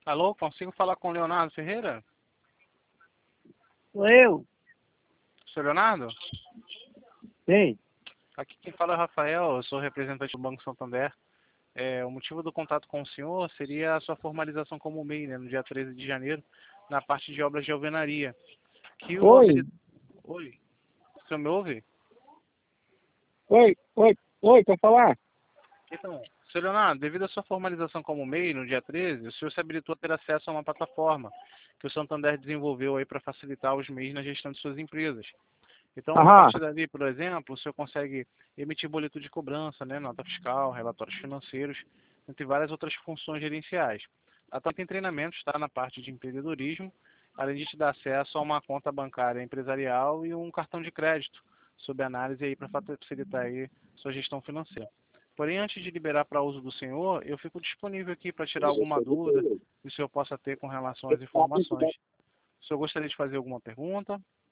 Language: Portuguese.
Alô, consigo falar com o Leonardo Ferreira? Sou eu? Sr. Leonardo? Sim. Aqui quem fala é o Rafael, eu sou representante do Banco Santander. O motivo do contato com o senhor seria a sua formalização como MEI, né, no dia 13 de janeiro, na parte de obras de alvenaria. Que o Oi. Oi, o senhor me ouve? Oi, pra falar? Então, Sr. Leonardo, devido à sua formalização como MEI no dia 13, o senhor se habilitou a ter acesso a uma plataforma que o Santander desenvolveu aí para facilitar os MEIs na gestão de suas empresas. Então, a Aham. partir dali, por exemplo, o senhor consegue emitir boleto de cobrança, né, nota fiscal, relatórios financeiros, entre várias outras funções gerenciais. Ela também tem treinamentos, tá, na parte de empreendedorismo, além de te dar acesso a uma conta bancária empresarial e um cartão de crédito, sob análise aí para facilitar aí sua gestão financeira. Porém, antes de liberar para uso do senhor, eu fico disponível aqui para tirar alguma dúvida que o senhor possa ter com relação às informações. O senhor gostaria de fazer alguma pergunta?